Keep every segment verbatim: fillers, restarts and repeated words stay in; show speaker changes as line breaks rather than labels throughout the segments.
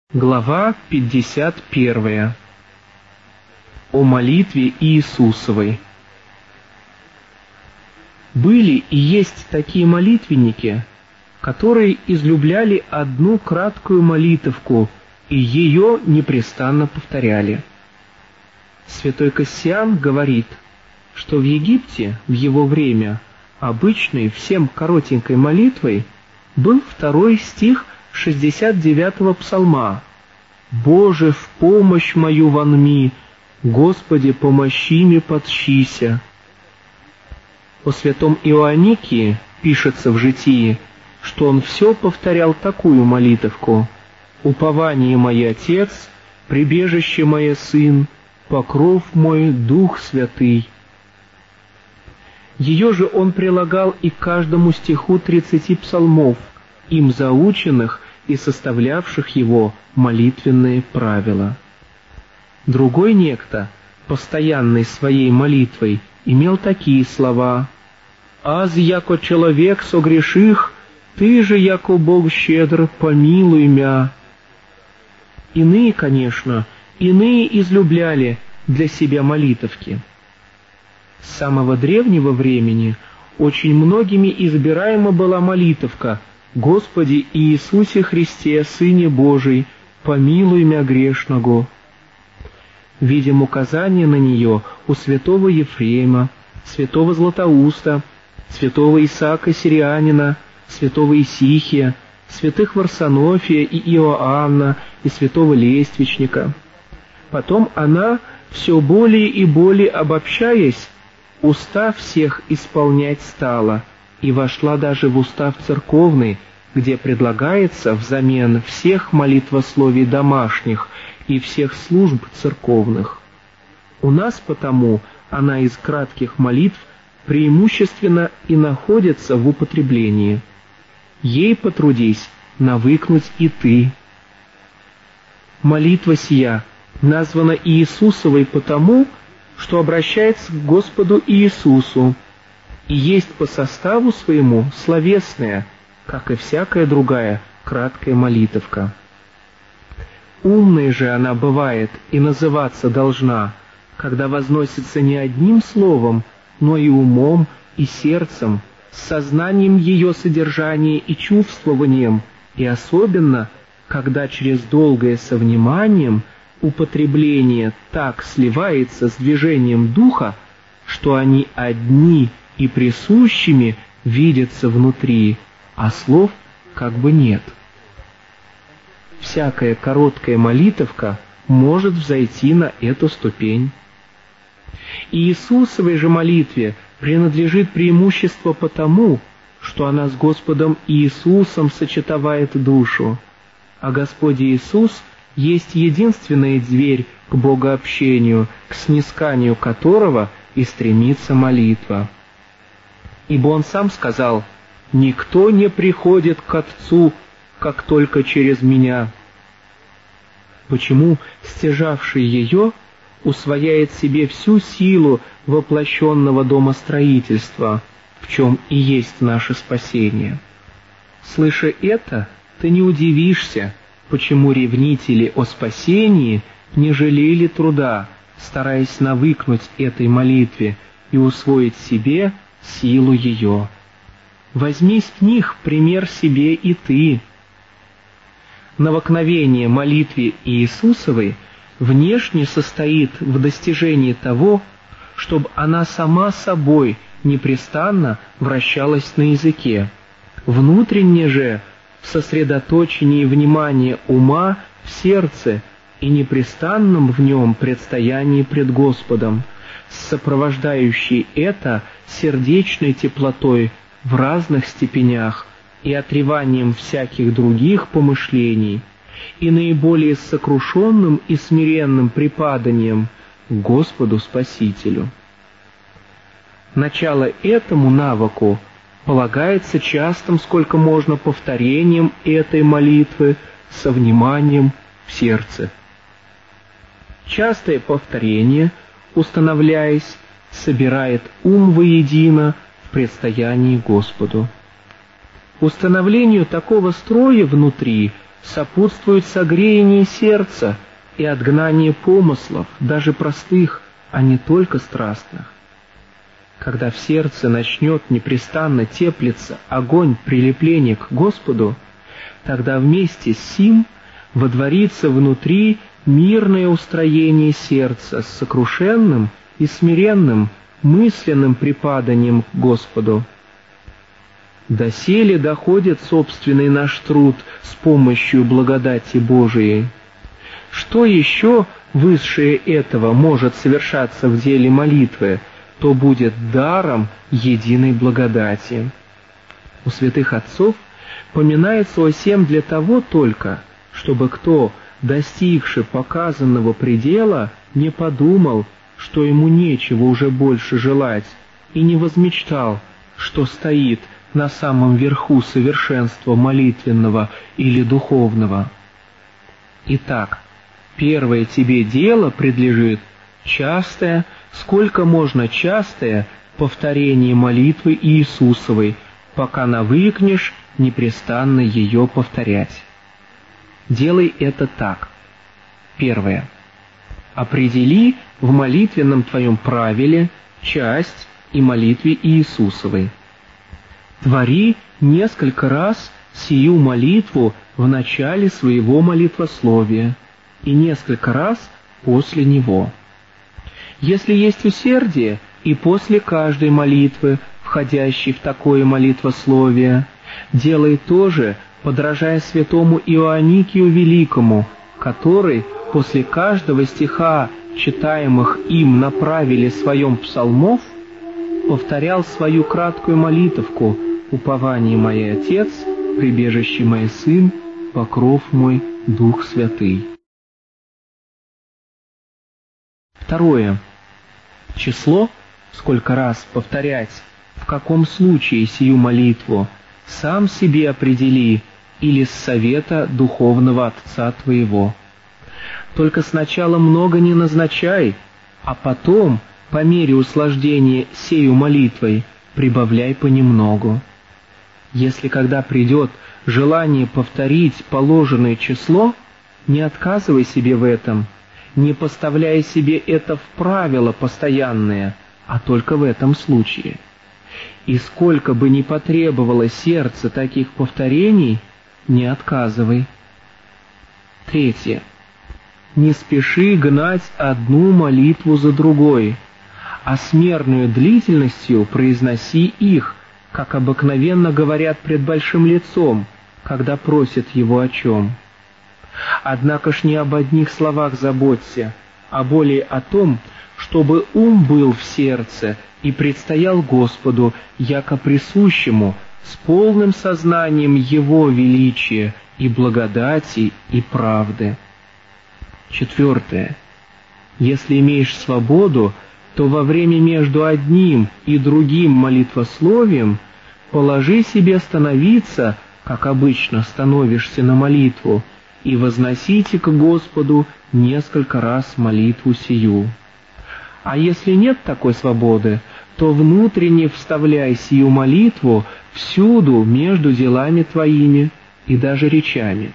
Глава пятьдесят первая. О молитве Иисусовой. Были и есть такие молитвенники, которые излюбляли одну краткую молитовку и ее непрестанно повторяли. Святой Кассиан говорит, что в Египте в его время обычной всем коротенькой молитвой был второй стих шестьдесят девятого псалма: «Боже, в помощь мою вонми, Господи, помощи мне подщися». О святом Иоанникии пишется в житии, что он все повторял такую молитовку: «Упование мой Отец, прибежище мое Сын, покров мой Дух Святый». Ее же он прилагал и к каждому стиху тридцати псалмов, им заученных и составлявших его молитвенные правила. Другой некто, постоянный своей молитвой, имел такие слова: «Аз, яко человек согреших, ты же, яко Бог щедр, помилуй мя». Иные, конечно, иные излюбляли для себя молитовки. С самого древнего времени очень многими избираема была молитовка: «Господи Иисусе Христе, Сыне Божий, помилуй мя грешного». Видим указания на нее у святого Ефрема, святого Златоуста, святого Исаака Сирианина, святого Исихия, святых Варсонофия и Иоанна и святого Лествичника. Потом она, все более и более обобщаясь, устав всех исполнять стала, и вошла даже в устав церковный, где предлагается взамен всех молитвословий домашних и всех служб церковных. У нас потому она из кратких молитв преимущественно и находится в употреблении. Ей потрудись навыкнуть и ты. Молитва сия названа Иисусовой потому, что обращается к Господу Иисусу, и есть по составу своему словесная, как и всякая другая краткая молитовка. Умной же она бывает и называться должна, когда возносится не одним словом, но и умом, и сердцем, с сознанием ее содержания и чувствованием, и особенно, когда через долгое со вниманием употребление так сливается с движением духа, что они одни и присущими видятся внутри, а слов как бы нет. Всякая короткая молитовка может взойти на эту ступень. Иисусовой же молитве принадлежит преимущество потому, что она с Господом Иисусом сочетовает душу, а Господь Иисус есть единственная дверь к богообщению, к снисканию которого и стремится молитва. Ибо Он сам сказал: «Никто не приходит к Отцу, как только через Меня». Почему стяжавший ее усвояет себе всю силу воплощенного домостроительства, в чем и есть наше спасение? Слыша это, ты не удивишься, почему ревнители о спасении не жалели труда, стараясь навыкнуть этой молитве и усвоить себе силу ее. Возьми с них пример себе и ты. Навыкновение молитве Иисусовой внешне состоит в достижении того, чтобы она сама собой непрестанно вращалась на языке, внутренне же в сосредоточении внимания ума в сердце и непрестанном в нем предстоянии пред Господом, сопровождающей это сердечной теплотой в разных степенях и отреванием всяких других помышлений, и наиболее сокрушенным и смиренным припаданием к Господу Спасителю. Начало этому навыку полагается частым, сколько можно, повторением этой молитвы со вниманием в сердце. Частое повторение, установляясь, собирает ум воедино в предстоянии Господу. Установлению такого строя внутри сопутствует согреяние сердца и отгнание помыслов, даже простых, а не только страстных. Когда в сердце начнет непрестанно теплиться огонь прилепления к Господу, тогда вместе с сим водворится внутри мирное устроение сердца с сокрушенным и смиренным мысленным припаданием к Господу. Доселе доходит собственный наш труд с помощью благодати Божией. Что еще высшее этого может совершаться в деле молитвы, то будет даром единой благодати. У святых отцов поминается о сем для того только, чтобы кто, достигший показанного предела, не подумал, что ему нечего уже больше желать, и не возмечтал, что стоит на самом верху совершенства молитвенного или духовного. Итак, первое тебе дело предлежит частое, сколько можно частое повторение молитвы Иисусовой, пока навыкнешь непрестанно ее повторять. Делай это так. Первое. Определи в молитвенном твоем правиле часть и молитве Иисусовой. Твори несколько раз сию молитву в начале своего молитвословия и несколько раз после него. Если есть усердие, и после каждой молитвы, входящей в такое молитвословие, делай то же, подражая святому Иоанникию Великому, который после каждого стиха, читаемых им на правиле своем псалмов, повторял свою краткую молитовку: «Упование мой Отец, прибежище мой Сын, покров мой Дух Святый». Второе. Число, сколько раз повторять, в каком случае сию молитву, сам себе определи или с совета духовного отца твоего. Только сначала много не назначай, а потом, по мере услаждения сею молитвой, прибавляй понемногу. Если когда придет желание повторить положенное число, не отказывай себе в этом, не поставляя себе это в правило постоянное, а только в этом случае. И сколько бы ни потребовало сердце таких повторений, не отказывай. Третье. Не спеши гнать одну молитву за другой, а с мерную длительностью произноси их, как обыкновенно говорят пред большим лицом, когда просят его о чем. Однако ж не об одних словах заботься, а более о том, чтобы ум был в сердце и предстоял Господу, яко присущему, с полным сознанием Его величия и благодати и правды. Четвертое. Если имеешь свободу, то во время между одним и другим молитвословием положи себе становиться, как обычно становишься на молитву, и возносите к Господу несколько раз молитву сию. А если нет такой свободы, то внутренне вставляй сию молитву всюду между делами твоими и даже речами.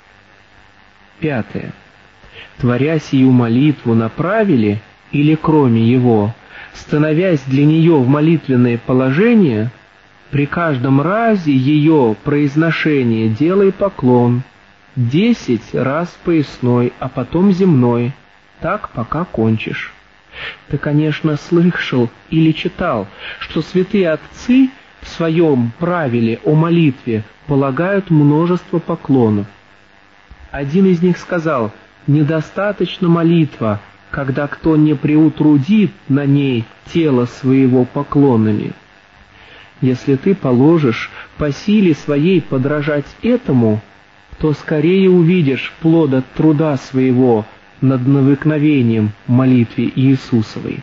Пятое. Творя сию молитву на правиле или кроме его, становясь для нее в молитвенное положение, при каждом разе ее произношения делай поклон, десять раз поясной, а потом земной, так пока кончишь. Ты, конечно, слышал или читал, что святые отцы в своем правиле о молитве полагают множество поклонов. Один из них сказал: «Недостаточно молитва, когда кто не приутрудит на ней тело своего поклонами». Если ты положишь по силе своей подражать этому, то скорее увидишь плод от труда своего над навыкновением молитве Иисусовой.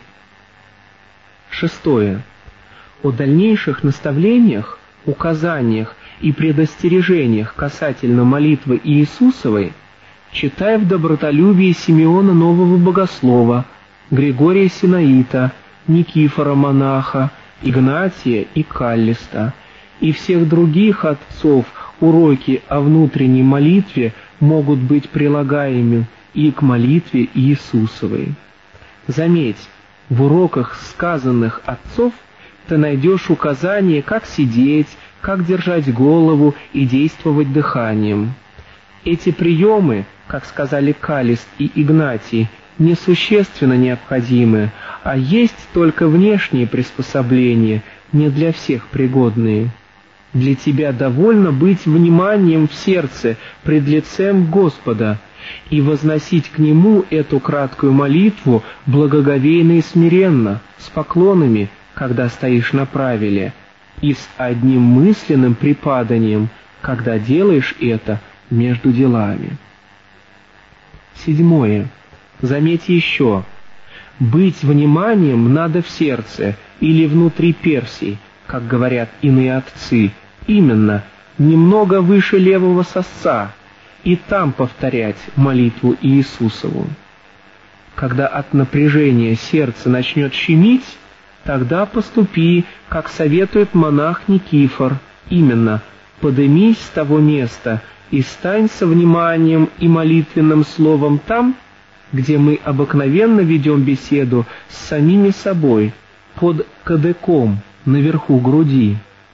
Шестое. О дальнейших наставлениях, указаниях и предостережениях касательно молитвы Иисусовой читай в добротолюбии Симеона Нового Богослова, Григория Синаита, Никифора Монаха, Игнатия и Каллиста, и всех других отцов уроки о внутренней молитве могут быть прилагаемы и к молитве Иисусовой. Заметь, в уроках сказанных отцов ты найдешь указания, как сидеть, как держать голову и действовать дыханием. Эти приемы, как сказали Калист и Игнатий, несущественно необходимы, а есть только внешние приспособления, не для всех пригодные. Для тебя довольно быть вниманием в сердце пред лицем Господа и возносить к Нему эту краткую молитву благоговейно и смиренно, с поклонами, когда стоишь на правиле, и с одним мысленным припаданием, когда делаешь это между делами. Седьмое. Заметь еще. Быть вниманием надо в сердце или внутри персий, как говорят иные отцы, именно немного выше левого сосца, и там повторять молитву Иисусову. Когда от напряжения сердце начнет щемить, тогда поступи, как советует монах Никифор, именно подымись с того места и стань со вниманием и молитвенным словом там, где мы обыкновенно ведем беседу с самими собой, под кадыком, наверху груди.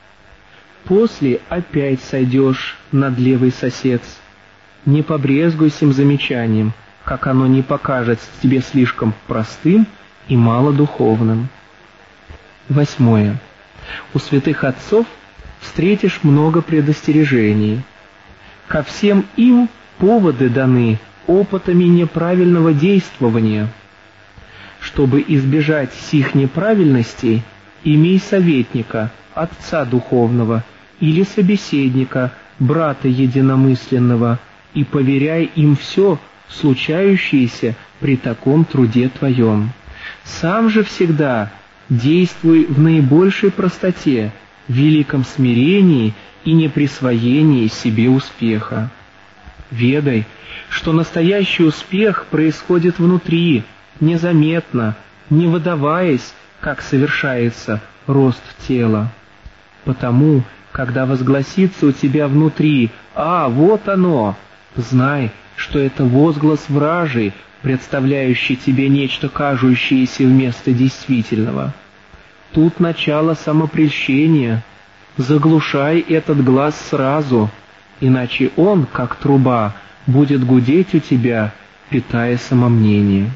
После опять сойдешь над левый сосец. Не побрезгуй сим замечанием, как оно не покажется тебе слишком простым и малодуховным. Восьмое. У святых отцов встретишь много предостережений. Ко всем им поводы даны опытами неправильного действования. Чтобы избежать сих неправильностей, имей советника, отца духовного, или собеседника, брата единомысленного, и поверяй им все, случающееся при таком труде твоем. Сам же всегда действуй в наибольшей простоте, в великом смирении и неприсвоении себе успеха. Ведай, что настоящий успех происходит внутри, незаметно, не выдаваясь, как совершается рост тела. Потому, когда возгласится у тебя внутри «А, вот оно!», знай, что это возглас вражий, представляющий тебе нечто кажущееся вместо действительного. Тут начало самопрельщения. Заглушай этот глаз сразу, иначе он, как труба, будет гудеть у тебя, питая самомнение.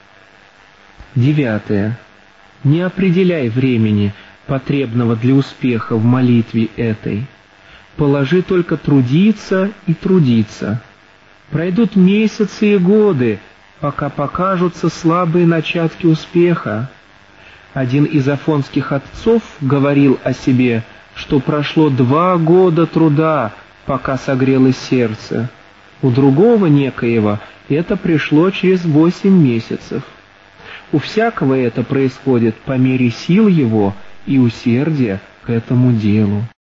Девятое. Не определяй времени, потребного для успеха в молитве этой. Положи только трудиться и трудиться. Пройдут месяцы и годы, пока покажутся слабые начатки успеха. Один из афонских отцов говорил о себе, что прошло два года труда, пока согрелось сердце. У другого некоего это пришло через восемь месяцев. У всякого это происходит по мере сил его и усердия к этому делу.